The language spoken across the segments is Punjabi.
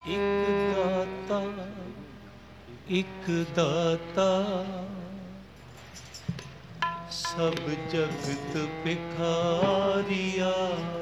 ਇੱਕ ਦਾਤਾ, ਇੱਕ ਦਾਤਾ, ਸਭ ਜਗਤ ਭਿਖਾਰੀਆ।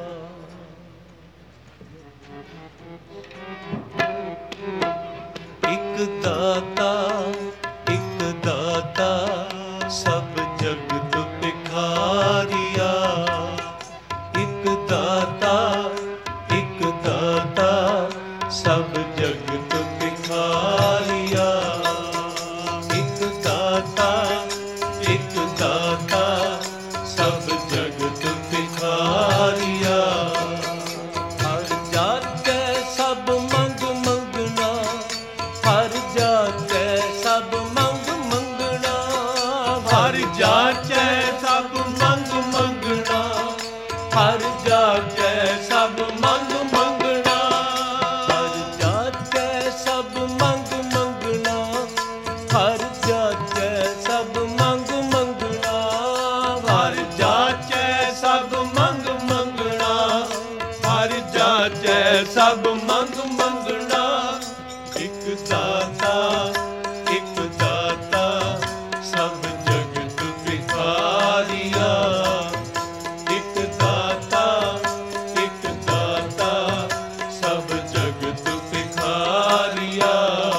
ਇੱਕ ਦਾਤਾ, ਇੱਕ ਦਾਤਾ, ਸਭ ਜਗਤ ਭਿਖਾਰੀਆ। ਇੱਕ ਦਾਤਾ, ਇੱਕ ਦਾਤਾ, ਸਭ ਜਗਤ ਭਿਖਾਰੀਆ। ਇੱਕ ਦਾਤਾ, ਇੱਕ ਦਾਤਾ, ਸਭ ਜਗਤ ਭਿਖਾਰੀਆ। ਹਰ ਜਾਤੈ ਸਭ ਮੰਗ ਮੰਗਣਾ, ਹਰ ਜਾਤੈ ਸਭ ਮੰਗ ਮੰਗਣਾ, ਹਰ ਜਾਤੈ ਸਭ ਮੰਗ ਮੰਗਣਾ, ਹਰ ਜਾਤੈ ਸਭ ਮੰਗ ਮੰਗਣਾ, ਹਰ ਜਾਤੈ ਸਭ ਮੰਗ ਮੰਗਣਾ, ਹਰ ਜਾਤੈ ਸਭ ਮੰਗ ਮੰਗਣਾ, ਹਰ ਜਾਤੈ ਸਭ ਮੰਗ ਮੰਗਣਾ, ਹਰ ਜਾਤੈ ਸਭ ਮੰਗ ਮੰਗਣਾ। ਇੱਕ ਦਾਤਾ, ਇੱਕ ਦਾਤਾ, ਸਭ ਜਗਤ ਭਿਖਾਰੀਆ। ਇੱਕ ਦਾਤਾ, ਇੱਕ ਦਾਤਾ, ਸਭ ਜਗਤ ਭਿਖਾਰੀਆ।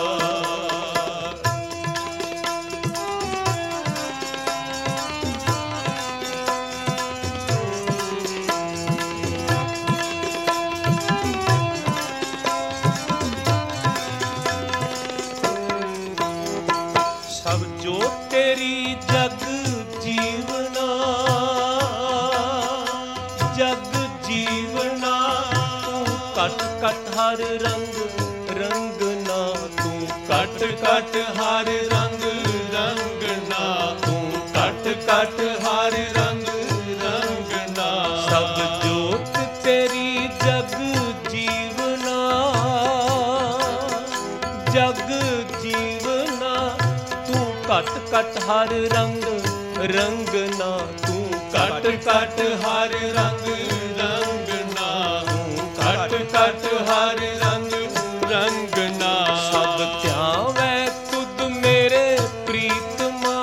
ਸਭ ਜੋ ਤੇਰੀ ਜਗ ਜੀਵਨਾ, ਜਗ ਜੀਵਨਾ, ਤੂੰ ਘਟ ਘਟ ਹਰ ਰੰਗ ਰੰਗਨਾ, ਤੂੰ ਘਟ ਘਟ ਹਰ ਰੰਗ ਰੰਗਨਾ, ਤੂੰ ਘਟ ਘਟ ਹਰ ਰੰਗ ਰੰਗਨਾ। ਸਭ ਜੋਤ ਤੇਰੀ ਜਗ ਜੀਵਨਾ, ਜਗ ਜੀਵਨਾ, ਤੂੰ ਘਟ ਘਟ ਹਰ ਰੰਗ ਰੰਗਨਾ, ਤੂੰ ਘਟ ਘਟ ਹਰ ਰੰਗ ਰੰਗਨਾ, ਤੂੰ ਘਟ ਘਟ ਹਰ ਰੰਗ ਰੰਗਨਾ। ਸਭ ਧਿਆਵੈ ਤੁਧ ਮੇਰੇ ਪ੍ਰੀਤਮਾ,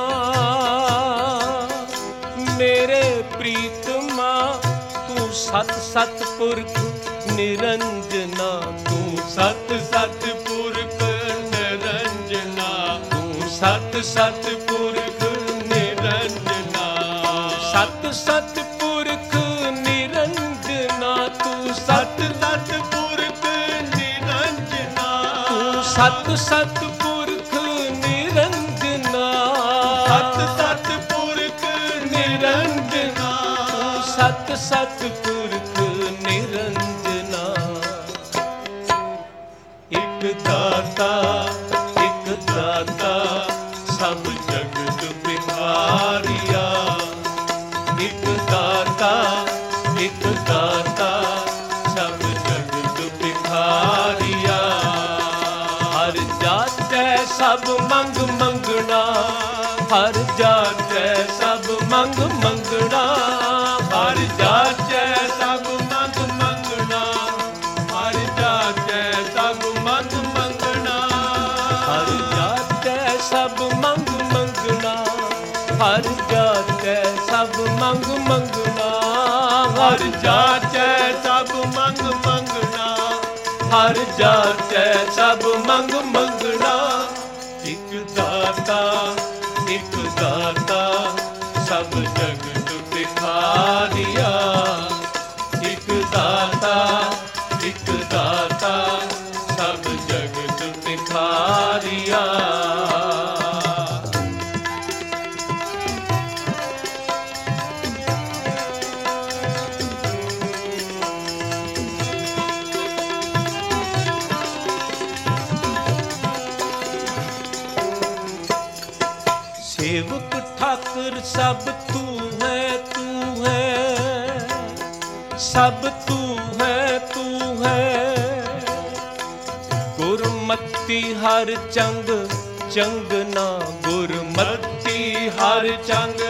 ਮੇਰੇ ਪ੍ਰੀਤਮਾ, ਤੂੰ ਸਤ ਸਤ ਪੁਰਖ ਨਿਰੰਜਨਾ, ਤੂੰ ਸਤ ਸਤ ਪੁਰਖ ਨਿਰੰਜਨਾ, ਤੂੰ ਸਤ ਸਤ ਪੁਰਖ ਨਿਰੰਜਨਾ, ਸਤ ਸਤ ਪੁਰਖ ਨਿਰੰਜਨਾ, ਤੂੰ ਸਤ ਸਤ ਪੁਰਖ ਨਿਰੰਜਨਾ, ਤੂੰ ਸਤ ਸਤ ਪੁਰਖ ਨਿਰੰਜਨਾ, ਸਤ ਸਤ ਪੁਰਖ ਨਿਰੰਜਨਾ, ਤੂੰ ਸਤ ਸਤ ਪੁਰਖ ਨਿਰੰਜਨਾ। ਇੱਕ ਦਾਤਾ, ਇੱਕ ਦਾਤਾ, ਸਭ ਜਗਤ ਭਿਖਾਰੀਆ। ਇੱਕ ਦਾਤਾ, ਇੱਕ ਦਾਤਾ, ਸਭ ਜਗਤ ਭਿਖਾਰੀਆ। ਹਰ ਜਾਤੈ ਸਭ ਮੰਗ ਮੰਗਣਾ, ਹਰ ਜਾਤੈ ਸਭ ਮੰਗ ਮੰਗਣਾ, ਹਰ ਜਾਤੈ ਸਭ ਮੰਗ ਮੰਗਣਾ, ਹਰ ਜਾਤੈ ਸਭ ਮੰਗ ਮੰਗਣਾ, ਹਰ ਜਾਤੈ ਸਭ ਮੰਗ ਮੰਗਣਾ, ਹਰ ਜਾਤੈ ਸਭ ਮੰਗ ਮੰਗਣਾ, ਹਰ ਜਾਤੈ ਸਭ ਮੰਗ ਮੰਗਣਾ, ਹਰ ਜਾਤੈ ਸਭ ਮੰਗ ਮੰਗਣਾ। ਇੱਕ ਦਾਤਾ, ਇੱਕ ਦਾਤਾ, ਸਭ ਜਗਤ ਭਿਖਾਰੀਆ। ਇੱਕ ਦਾਤਾ, ਇੱਕ ਦਾਤਾ, ਸਭ ਜਗਤ ਭਿਖਾਰੀਆ। ਸੇਵਕ ਠਾਕੁਰ ਸਭ ਤੂੰ ਹੈ, ਤੂੰ ਹੈ, ਸਭ ਤੂੰ ਹੈ, ਤੂੰ ਹੈ। ਗੁਰਮਤਿ ਹਰ ਚੰਗ ਚੰਗਨਾ, ਗੁਰਮਤਿ ਹਰ ਚੰਗ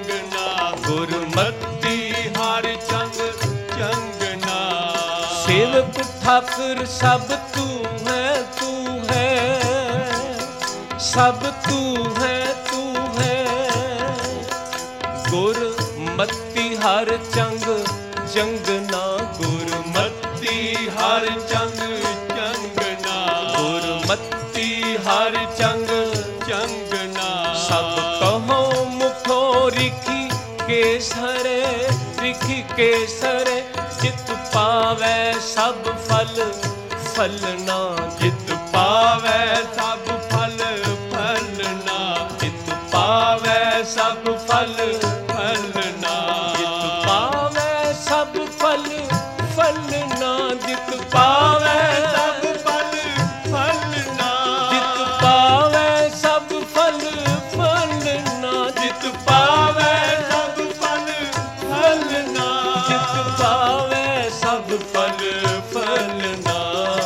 ਚੰਗਨਾ, ਗੁਰਮਤਿ ਹਰ ਚੰਗ ਚੰਗਨਾ। ਸੇਵ ਮਾਲਕ ਠਾਕੁਰ ਸਭ ਤੂੰ ਹੈ, ਤੂੰ ਹੈ, ਸਭ ਤੂੰ ਹੈ, ਤੂੰ ਹੈ। ਗੁਰਮਤਿ ਹਰ ਚੰਗ ਚੰਗਨਾ, ਗੁਰਮਤਿ ਹਰ ਚੰਗ ਚੰਗਨਾ, ਗੁਰਮਤਿ ਹਰ ਚੰਗ ਚੰਗਨਾ। ਸਭ ਕਹੋ ਮੁਖੋ ਰਿਖੀ ਕੇਸਰੇ, ਰਿਖੀ ਕੇਸਰੇ। ਜਿਤ ਪਾਵੈ ਸਭ ਫਲ ਫਲਨਾ, ਜਿਤ ਪਾਵੈ ਸਭ ਫਲ ਫਲਨਾ, ਜਿਤ ਪਾਵੈ ਸਭ ਫਲ ਫਲਨਾ, ਜਿਤ ਪਾਵੈ ਸਭ ਫਲ ਫਲਨਾ, ਜਿਤ ਪਾਵੈ ਸਭ ਫਲ ਫਲਨਾ, ਜਿਤ ਪਾਵੈ ਸਭ ਫਲ ਫਲਨਾ, ਜਿਤ ਪਾਵੈ ਸਭ ਫਲ ਫਲਨਾ, ਜਿਤ ਪਾਵੈ ਸਭ ਫਲ ਫਲਨਾ।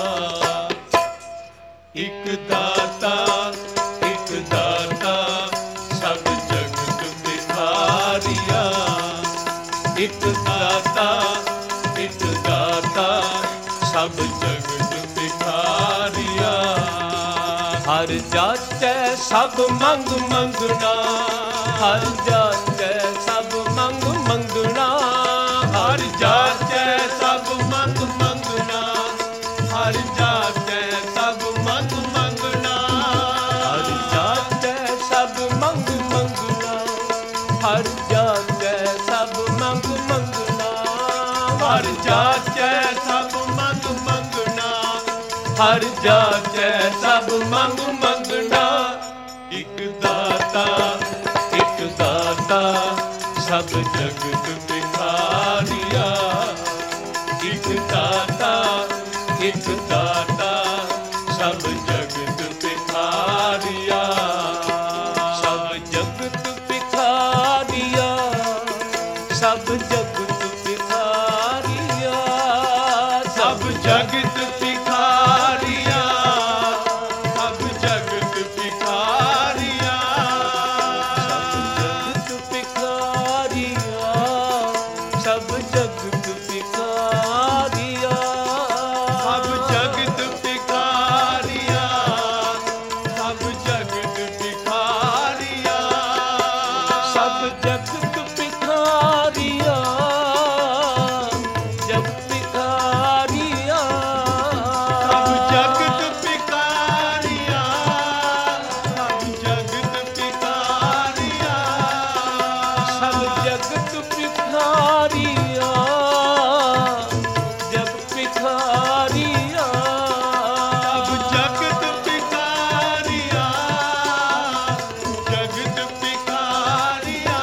ਇਕ ਦਾਤਾ, ਇਕ ਦਾਤਾ ਸਭ ਜਗਤ ਬਿਖਾਰੀਆ, ਇਕ ਦਾਤਾ, ਇਕ ਦਾਤਾ ਸਭ ਜਗਤ ਬਿਖਾਰੀਆ। ਹਰ ਜਾਚੈ ਸਭ ਮੰਗ ਮੰਗਣਾ, ਹਰ ਜਾਚੈ ਸਭ ਮੰਗ ਮੰਗਣਾ, ਹਰ ਜਾਚੈ ਸਭ ਮੰਗ ਮੰਗਣਾ, ਹਰ ਜਾਚੈ ਸਭ ਮੰਗ ਮੰਗਣਾ, ਹਰ ਜਾਚੈ ਸਭ ਮੰਗ ਮੰਗਣਾ, ਹਰ ਜਾਚੈ ਸਭ ਮੰਗ ਮੰਗਣਾ, ਹਰ ਜਾਚੈ ਸਭ ਮੰਗ ਮੰਗਣਾ, ਹਰ ਜਾਚੈ ਸਭ ਮੰਗ ਮੰਗਣਾ। ਇਕ ਦਾਤਾ, ਇਕ ਦਾਤਾ ਸਭ ਜਗਤ ਬਿਖਾਰੀਆ, ਇਕ ਦਾਤਾ, ਇਕ ਦਾਤਾ ਸਭ ਜਗਤ ਬਿਖਾਰੀਆ, ਸਭ ਜਗਤ ਬਿਖਾਰੀਆ, ਸਭ ਜਗਤ ਬਿਖਾਰੀਆ, ਸਭ ਜਗਤ ਬਿਖਾਰੀਆ, ਸਭ ਜਗਤ ਬਿਖਾਰੀਆ, ਸਭ ਜਗਤ ਬਿਖਾਰੀਆ, ਸਭ ਜਗਤ ਬਿਖਾਰੀਆ, ਸਭ ਜਗਤ ਬਿਖਾਰੀਆ, ਸਭ ਜਗਤ ਬਿਖਾਰੀਆ, ਸਭ ਜਗਤ ਬਿਖਾਰੀਆ, ਜਗ ਬਿਖਾਰੀਆ, ਸਭ ਜਗਤ ਬਿਖਾਰੀਆ, ਸਭ ਜਗਤ ਬਿਖਾਰੀਆ, ਸਭ ਜਗਤ ਬਿਖਾਰੀਆ, ਜਗ ਬਿਖਾਰੀਆ, ਸਭ ਜਗਤ ਬਿਖਾਰੀਆ, ਜਗਤ ਬਿਖਾਰੀਆ,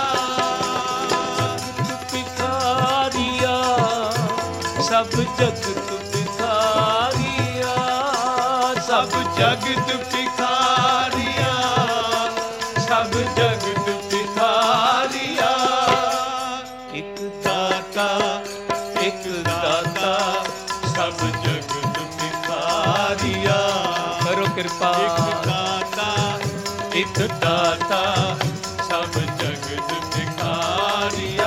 ਬਿਖਾਰੀਆ, ਸਭ ਜਗਤ ਬਿਖਾਰੀਆ, ਸਭ ਜਗਤ ਬਿਖਾਰੀਆ, ਸਭ ਜਗਤ ਬਿਖਾਰੀਆ। ਇਕ ਦਾਤਾ, ਇਕ ਦਾਤਾ ਸਭ ਜਗਤ ਬਿਖਾਰੀਆ। ਕਰੋ ਕਿਰਪਾ। ਇਕ ਦਾਤਾ, ਇਕ ਦਾਤਾ ਸਭ ਜਗਤ ਬਿਖਾਰੀਆ।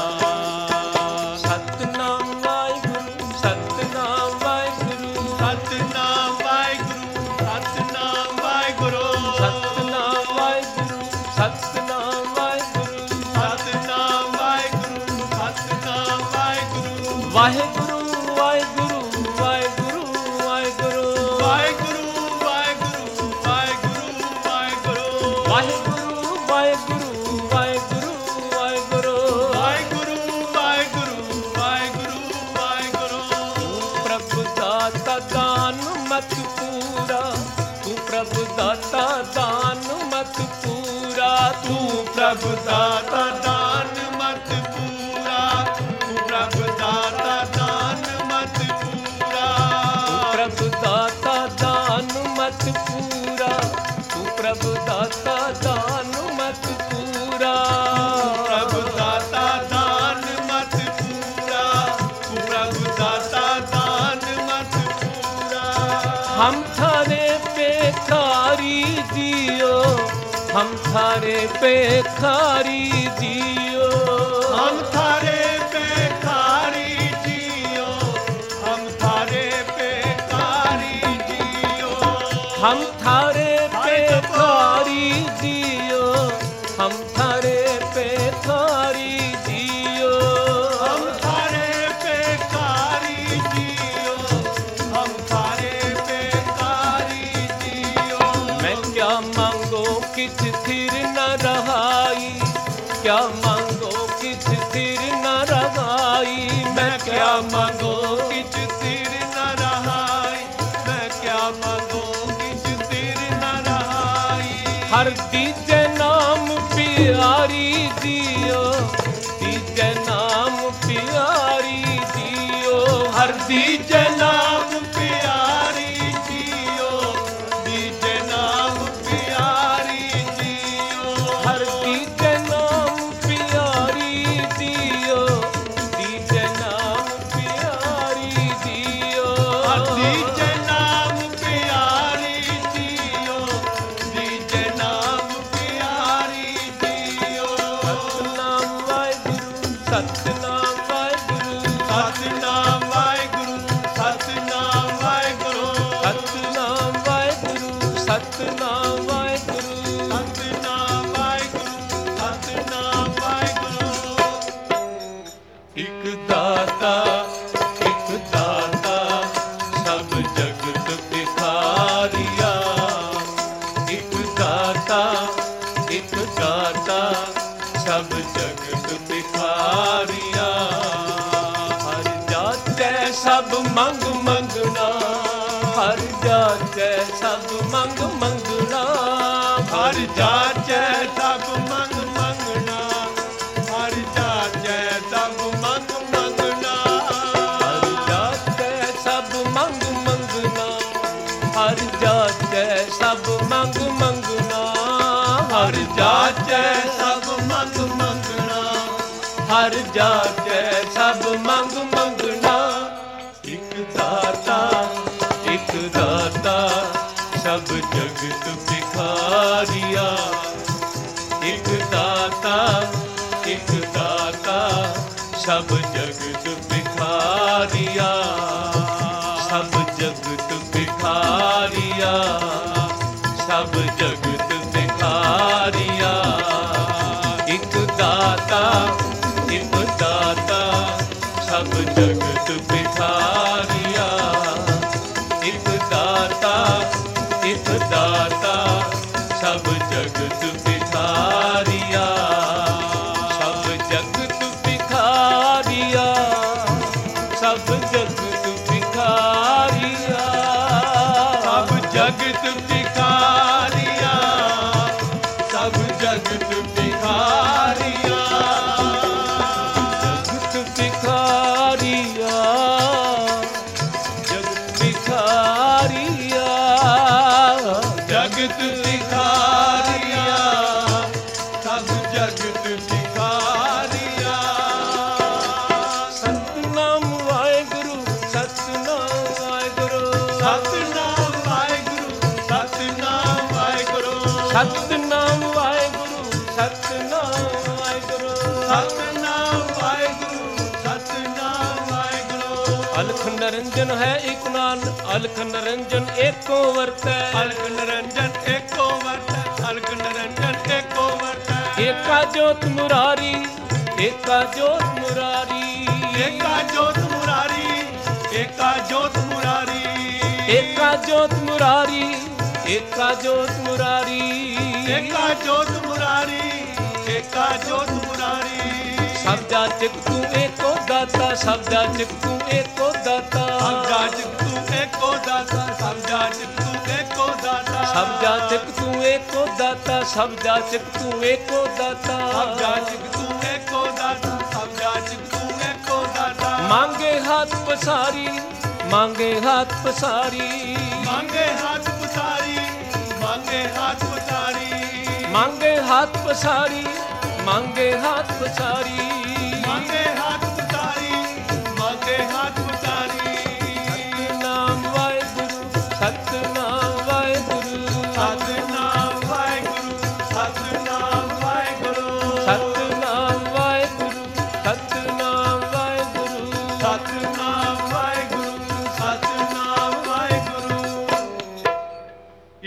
ਸਤਿਨਾਮ ਵਾਹਿਗੁਰੂ, ਸਤਿਨਾਮ ਵਾਹਿਗੁਰੂ, ਸਤਿਨਾਮ ਵਾਹਿਗੁਰੂ, ਸਤਿਨਾਮ ਵਾਹਿਗੁਰੂ, ਸਤਿਨਾਮ ਵਾਹਿਗੁਰੂ, ਸਤਿਨਾਮ ਵਾਹਿਗੁਰੂ, ਸਤਿਨਾਮ ਵਾਹਿਗੁਰੂ, ਸਤਿਨਾਮ ਵਾਹਿਗੁਰੂ, ਵਾਹਿਗੁਰੂ, ਵਾਹਿਗੁਰੂ, ਵਾਹਿਗੁਰੂ, ਵਾਹਿਗੁਰੂ, ਵਾਹਿਗੁਰੂ, ਵਾਹਿਗੁਰੂ, ਵਾਹਿਗੁਰੂ, ਵਾਹਿਗੁਰੂ, ਵਾਹਿਗੁਰੂ, ਵਾਹਿਗੁਰੂ, ਵਾਹਿਗੁਰੂ, ਵਾਹਿਗੁਰੂ, ਵਾਹਿਗੁਰੂ, ਵਾਹਿਗੁਰੂ, ਵਾਹਿਗੁਰੂ। ਤੂੰ ਪ੍ਰਭੂ ਦਾਤਾ ਦਾਨ ਮਤ ਪੂਰਾ, ਤੂੰ ਪ੍ਰਭੂ ਦਾਤਾ ਦਾਨ ਮਤ ਪੂਰਾ, ਤੂੰ ਪ੍ਰਭੂ ਦਾਤਾ ਦਾਨ ਮਤ ਪੂਰਾ, ਤੂੰ ਪ੍ਰਭੂ ਦਾਤਾ ਦਾਨ ਮਤ ਪੂਰਾ, ਤੂੰ ਪ੍ਰਭੂ ਦਾਤਾ ਦਾਨ ਮਤ ਪੂਰਾ, ਤੂੰ ਪ੍ਰਭੂ ਦਾਤਾ ਦਾਨ ਮਤ ਪੂਰਾ, ਪ੍ਰਭੂ ਦਾਤਾ ਦਾਨ ਮਤ ਪੂਰਾ, ਤੂੰ ਪ੍ਰਭੂ ਦਾਤਾ ਦਾਨ ਮਤ ਪੂਰਾ। ਹਮ थारे पेखारी जियो, हम थारे पेखारी जियो, हम थारे पेखारी जियो, हम हम थारे पे थारी जियो, हम थारे पे थारी जियो, हम थारे पे कारी जियो, हम थारे पे कारी जियो। मैं क्या मांगो किछ थिर न रहाई, क्या मांगो किछ थिर न रहाई, मैं क्या मांगो किछ तीर न रहाई, मैं क्या मांगो किछ तीर न रहाई। हर दीजे नाम प्यारी जियो, दीजे नाम प्यारी जियो, हर दीजे नाम प्यारी जियो, दीजे नाम प्यारी जियो। हर दीजे नाम प्यारी जियो, दीजे नाम प्यारी जियो, हर दीजे नाम प्यारी जियो, दीजे नाम प्यारी जियो। सतनाम वाहिगुरु, सतनाम वाहिगुरु, सतनाम वाहिगुरु, सतनाम वाहिगुरु, सतनाम वाहिगुरु, सतनाम वाहिगुरु, सतनाम वाहिगुरु, सतनाम वाहिगुरु। एक दाता, एक दाता, सब जगत भिखारिया, एक दाता, एक दाता, सब जगत भिखारिया, हर जाते सब मंग मंगना, हर जाते सब मंग मंगना, हर जाचै सब मंग मंगना, हर जाचै सब मंग मंगना। हर जाते सब मंग मंगना, हर जाते सब मंग मंगना, हर जाते सब मंग मंगना, हर जाते सब मंग मंगना। एक दाता, एक दाता, सब जगत भिखारिया, एक दाता, एक दाता, सब जगत भिखारिया, सब जगत भिखारिया, सब जगत भिखारिया, एक दाता, एक दाता, सब जगत भिखारिया, एक दाता, एक दाता, सब जगत भिखारिया, सब जगत भिखारिया, सब जगत भिखारिया, सब जगत भिखारिया, सब जगत भिखारिया। जगत भिखारिया, जगत भिखारिया, जगत भिखारिया, सब जगत भिखारिया। सतनाम वाहिगुरु, सतनाम वाहिगुरु, सतनाम वाहिगुरु, सतनाम वाहिगुरु, सतनाम वाहिगुरु, सतनाम वाहिगुरु, सतनाम वाहिगुरु, सतनाम वाहिगुरु। अलख निरंजन है एक नान, अलख निरंजन एको वरतै, अलख निरंजन एको वरतै, अलख निरंजन एको वरतै। एका ज्योत मुरारी, एका ज्योत मुरारी, एका ज्योत मुरारी, एका ज्योत मुरारी, एका ज्योत मुरारी, एका ज्योत मुरारी, एका ज्योत मुरारी, एका ज्योत मुरारी। सब जाचक तू एको दाता, सब जाचक तू एको दाता, सब जाचक तू एको दाता, सब जाचक तू एको दाता, सब जाचक तू एको दाता, सब जाचक तू एको दाता, सब जाचक तू एको दाता, सब जाचक तू एको दाता। मांगे हाथ पसारी, मांगे हाथ पसारी, मांगे हाथ पसारी, मांगे हाथ पसारी, मांगे हाथ पसारी, मांगे हाथ पसारी, मांगे हाथ पसारी, मांगे हाथ पसारी। सतनाम वाहिगुरु, सतनाम वाहिगुरु, सतनाम वाहिगुरु, सतनाम वाहिगुरु, सतनाम वाहिगुरु, सतनाम वाहिगुरु, सतनाम वाहिगुरु, सतनाम वाहिगुरु।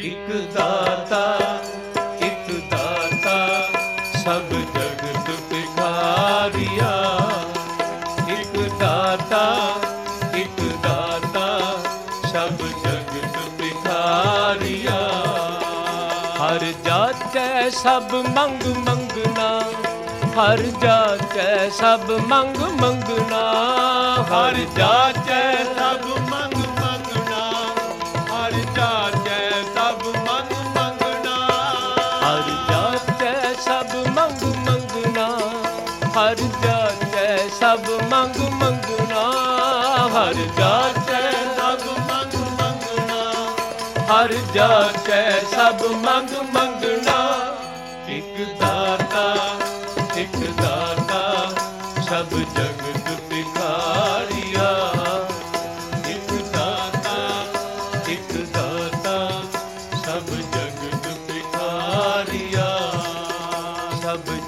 ਸਭ ਜਗਤ ਭਿਖਾਰੀਆ। ਹਰ ਜਾਚੈ ਸਭ ਮੰਗ ਮੰਗਣਾ, ਹਰ ਜਾਚੈ ਸਭ ਮੰਗ ਮੰਗਣਾ, ਹਰ ਜਾਚੈ ਸਭ ਮੰਗ ਮੰਗਣਾ, ਹਰ ਜਾਚੈ ਸਭ ਮੰਗ ਮੰਗਣਾ। ਹਰ ਜਾਚੈ ਸਭ ਮੰਗ ਮੰਗਣਾ, ਹਰ ਜਾਚੈ ਸਭ ਮੰਗ ਮੰਗਣਾ, ਹਰ ਜਾਚੈ ਸਭ ਮੰਗ ਮੰਗਣਾ, ਹਰ ਜਾਚੈ ਸਭ ਮੰਗ ਮੰਗਣਾ। ਇਕ ਦਾਤਾ ਇਕ ਦਾਤਾ ਸਭ ਜਗਤ ਭਿਖਾਰੀਆ। ਇਕ ਦਾਤਾ ਇਕ ਦਾਤਾ ਸਭ ਜਗਤ ਭਿਖਾਰੀਆ। ਸਭ